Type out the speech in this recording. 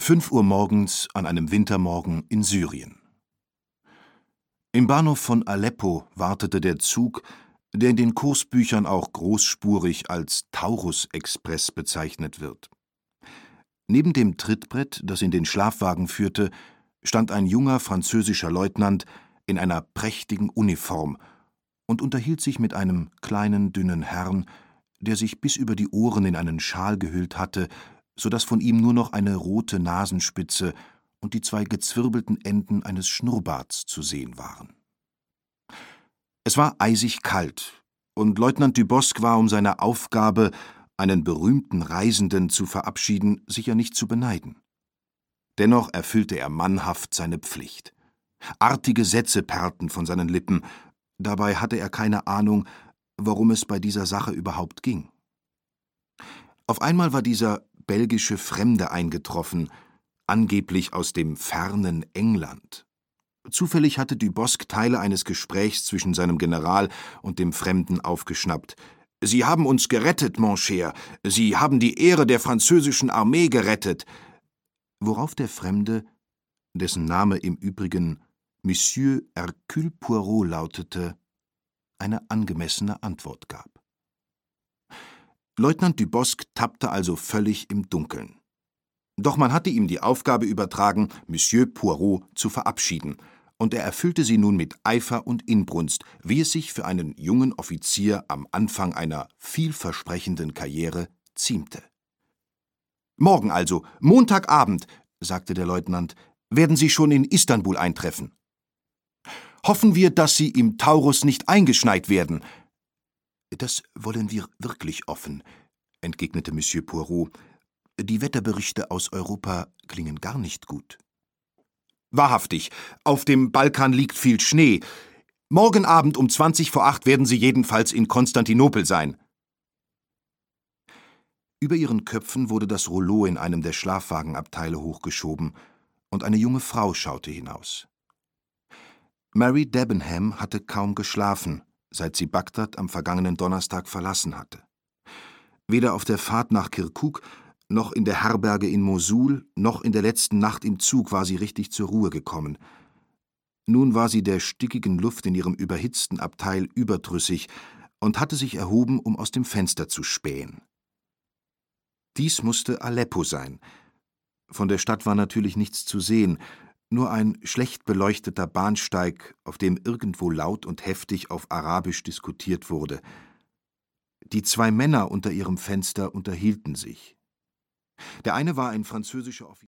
5 Uhr morgens an einem Wintermorgen in Syrien. Im Bahnhof von Aleppo wartete der Zug, der in den Kursbüchern auch großspurig als Taurus-Express bezeichnet wird. Neben dem Trittbrett, das in den Schlafwagen führte, stand ein junger französischer Leutnant in einer prächtigen Uniform und unterhielt sich mit einem kleinen, dünnen Herrn, der sich bis über die Ohren in einen Schal gehüllt hatte, so daß von ihm nur noch eine rote Nasenspitze und die 2 gezwirbelten Enden eines Schnurrbarts zu sehen waren. Es war eisig kalt, und Leutnant Dubosc war um seine Aufgabe, einen berühmten Reisenden zu verabschieden, sicher nicht zu beneiden. Dennoch erfüllte er mannhaft seine Pflicht. Artige Sätze perlten von seinen Lippen, dabei hatte er keine Ahnung, worum es bei dieser Sache überhaupt ging. Auf einmal war dieser belgische Fremde eingetroffen, angeblich aus dem fernen England. Zufällig hatte Dubosc Teile eines Gesprächs zwischen seinem General und dem Fremden aufgeschnappt. »Sie haben uns gerettet, mon cher. Sie haben die Ehre der französischen Armee gerettet.« Worauf der Fremde, dessen Name im Übrigen Monsieur Hercule Poirot lautete, eine angemessene Antwort gab. Leutnant Dubosc tappte also völlig im Dunkeln. Doch man hatte ihm die Aufgabe übertragen, Monsieur Poirot zu verabschieden, und er erfüllte sie nun mit Eifer und Inbrunst, wie es sich für einen jungen Offizier am Anfang einer vielversprechenden Karriere ziemte. »Morgen also, Montagabend«, sagte der Leutnant, »werden Sie schon in Istanbul eintreffen. Hoffen wir, dass Sie im Taurus nicht eingeschneit werden.« »Das wollen wir wirklich hoffen«, entgegnete Monsieur Poirot. »Die Wetterberichte aus Europa klingen gar nicht gut.« »Wahrhaftig, auf dem Balkan liegt viel Schnee. Morgen Abend um 7:20 werden Sie jedenfalls in Konstantinopel sein.« Über ihren Köpfen wurde das Rouleau in einem der Schlafwagenabteile hochgeschoben, und eine junge Frau schaute hinaus. Mary Debenham hatte kaum geschlafen, seit sie Bagdad am vergangenen Donnerstag verlassen hatte. Weder auf der Fahrt nach Kirkuk, noch in der Herberge in Mosul, noch in der letzten Nacht im Zug war sie richtig zur Ruhe gekommen. Nun war sie der stickigen Luft in ihrem überhitzten Abteil überdrüssig und hatte sich erhoben, um aus dem Fenster zu spähen. Dies musste Aleppo sein. Von der Stadt war natürlich nichts zu sehen, nur ein schlecht beleuchteter Bahnsteig, auf dem irgendwo laut und heftig auf Arabisch diskutiert wurde. Die 2 Männer unter ihrem Fenster unterhielten sich. Der eine war ein französischer Offizier.